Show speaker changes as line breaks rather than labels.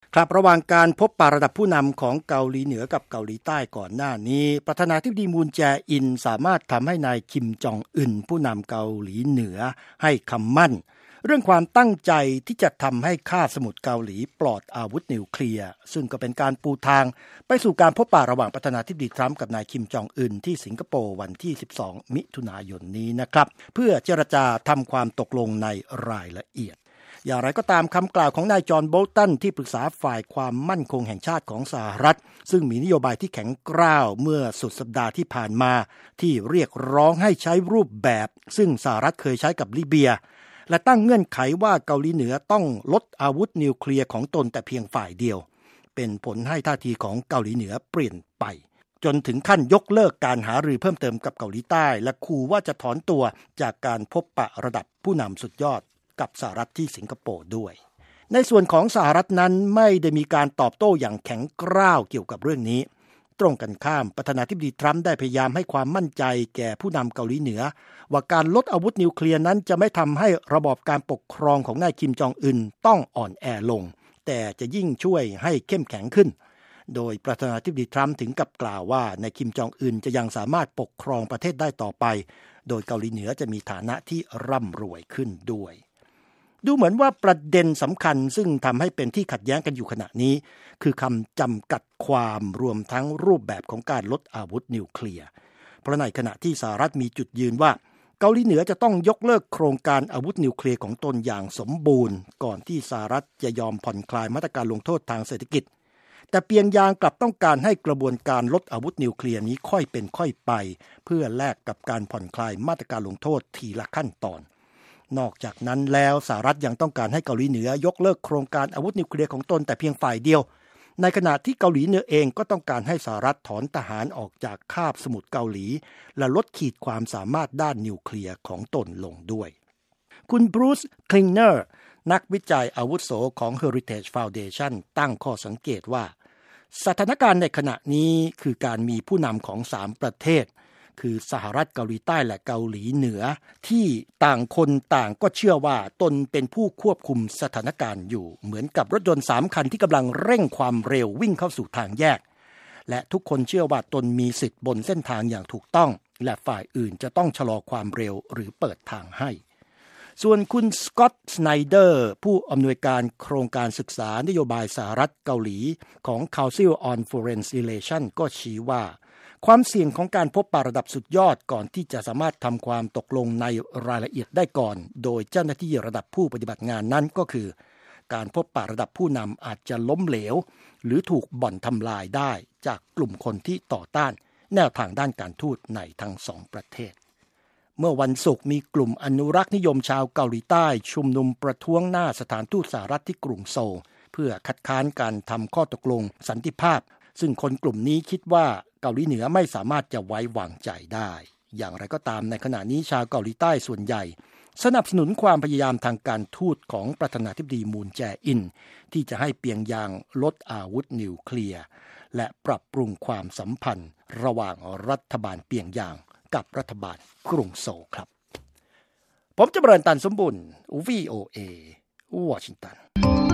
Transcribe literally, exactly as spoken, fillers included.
ครับระหว่างการพบปะระดับผู้นำของเกาหลีเหนือกับเกาหลีใต้ก่อนหน้านี้ประธานาธิบดีมูนแจอินสามารถทำให้นายคิมจองอึนผู้นำเกาหลีเหนือให้คำมั่นเรื่องความตั้งใจที่จะทำให้คาบสมุทรเกาหลีปลอดอาวุธนิวเคลียร์ซึ่งก็เป็นการปูทางไปสู่การพบปะระหว่างประธานาธิบดีทรัมป์กับนายคิมจองอึนที่สิงคโปร์วันที่สิบสองมิถุนายนนี้นะครับเพื่อเจรจาทำความตกลงในรายละเอียดอย่างไรก็ตามคำกล่าวของนายจอห์นโบลตันที่ปรึกษาฝ่ายความมั่นคงแห่งชาติของสหรัฐซึ่งมีนโยบายที่แข็งกร้าวเมื่อสุดสัปดาห์ที่ผ่านมาที่เรียกร้องให้ใช้รูปแบบซึ่งสหรัฐเคยใช้กับลิเบียและตั้งเงื่อนไขว่าเกาหลีเหนือต้องลดอาวุธนิวเคลียร์ของตนแต่เพียงฝ่ายเดียวเป็นผลให้ท่าทีของเกาหลีเหนือเปลี่ยนไปจนถึงขั้นยกเลิกการหารือเพิ่มเติมกับเกาหลีใต้และขู่ว่าจะถอนตัวจากการพบปะระดับผู้นำสุดยอดกับสหรัฐที่สิงคโปร์ด้วยในส่วนของสหรัฐนั้นไม่ได้มีการตอบโต้อย่างแข็งกร้าวเกี่ยวกับเรื่องนี้ตรงกันข้ามประธานาธิบดีทรัมป์ได้พยายามให้ความมั่นใจแก่ผู้นำเกาหลีเหนือว่าการลดอาวุธนิวเคลียร์นั้นจะไม่ทำให้ระบอบการปกครองของนายคิมจองอึนต้องอ่อนแอลงแต่จะยิ่งช่วยให้เข้มแข็งขึ้นโดยประธานาธิบดีทรัมป์ถึงกับกล่าวว่านายคิมจองอึนจะยังสามารถปกครองประเทศได้ต่อไปโดยเกาหลีเหนือจะมีฐานะที่ร่ำรวยขึ้นด้วยดูเหมือนว่าประเด็นสำคัญซึ่งทำให้เป็นที่ขัดแย้งกันอยู่ขณะนี้คือคำจำกัดความรวมทั้งรูปแบบของการลดอาวุธนิวเคลียร์เพราะในขณะที่สหรัฐมีจุดยืนว่าเกาหลีเหนือจะต้องยกเลิกโครงการอาวุธนิวเคลียร์ของตนอย่างสมบูรณ์ก่อนที่สหรัฐจะยอมผ่อนคลายมาตรการลงโทษทางเศรษฐกิจแต่เปียงยางกลับต้องการให้กระบวนการลดอาวุธนิวเคลียร์นี้ค่อยเป็นค่อยไปเพื่อแลกกับการผ่อนคลายมาตรการลงโทษทีละขั้นตอนนอกจากนั้นแล้วสหรัฐยังต้องการให้เกาหลีเหนือยกเลิกโครงการอาวุธนิวเคลียร์ของตนแต่เพียงฝ่ายเดียวในขณะที่เกาหลีเหนือเองก็ต้องการให้สหรัฐถอนทหารออกจากคาบสมุทรเกาหลีและลดขีดความสามารถด้านนิวเคลียร์ของตนลงด้วยคุณบรูซ คลิงเนอร์นักวิจัยอาวุโสของ Heritage Foundation ตั้งข้อสังเกตว่าสถานการณ์ในขณะนี้คือการมีผู้นำของสามประเทศคือสหรัฐเกาหลีใต้และเกาหลีเหนือที่ต่างคนต่างก็เชื่อว่าตนเป็นผู้ควบคุมสถานการณ์อยู่เหมือนกับรถยนต์สามคันที่กำลังเร่งความเร็ววิ่งเข้าสู่ทางแยกและทุกคนเชื่อว่าตนมีสิทธิ์บนเส้นทางอย่างถูกต้องและฝ่ายอื่นจะต้องชะลอความเร็วหรือเปิดทางให้ส่วนคุณสกอตต์ สไนเดอร์ผู้อำนวยการโครงการศึกษานโยบายสหรัฐเกาหลีของ Council on Foreign Relations ก็ชี้ว่าความเสี่ยงของการพบปะระดับสุดยอดก่อนที่จะสามารถทำความตกลงในรายละเอียดได้ก่อนโดยเจ้าหน้าที่ระดับผู้ปฏิบัติงานนั้นก็คือการพบปะระดับผู้นำอาจจะล้มเหลวหรือถูกบ่อนทำลายได้จากกลุ่มคนที่ต่อต้านแนวทางด้านการทูตในทั้งสองประเทศเมื่อวันศุกร์มีกลุ่มอนุรักษ์นิยมชาวเกาหลีใต้ชุมนุมประท้วงหน้าสถานทูตสหรัฐที่กรุงโซลเพื่อคัดค้านการทำข้อตกลงสันติภาพซึ่งคนกลุ่มนี้คิดว่าเกาหลีเหนือไม่สามารถจะไว้วางใจได้อย่างไรก็ตามในขณะนี้ชาวเกาหลีใต้ส่วนใหญ่สนับสนุนความพยายามทางการทูตของประธานาธิบดีมูนแจอินที่จะให้เปียงยางลดอาวุธนิวเคลียร์และปรับปรุงความสัมพันธ์ระหว่างรัฐบาลเปียงยางกับรัฐบาลกรุงโซลครับผมจำเริญตันสมบุญ วี โอ เอ วอชิงตัน